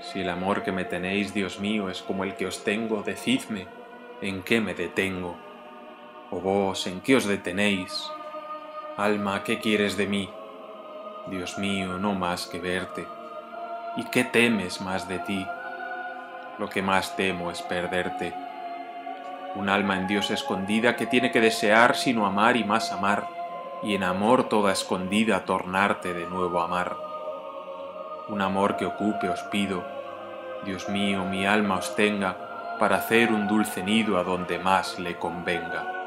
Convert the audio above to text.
Si el amor que me tenéis, Dios mío, es como el que os tengo, decidme, ¿en qué me detengo? O vos, ¿en qué os detenéis? Alma, ¿qué quieres de mí? Dios mío, no más que verte. ¿Y qué temes más de ti? Lo que más temo es perderte. Un alma en Dios escondida que tiene que desear sino amar y más amar, y en amor toda escondida tornarte de nuevo a amar. Un amor que ocupe os pido, Dios mío, mi alma os tenga, para hacer un dulce nido a donde más le convenga.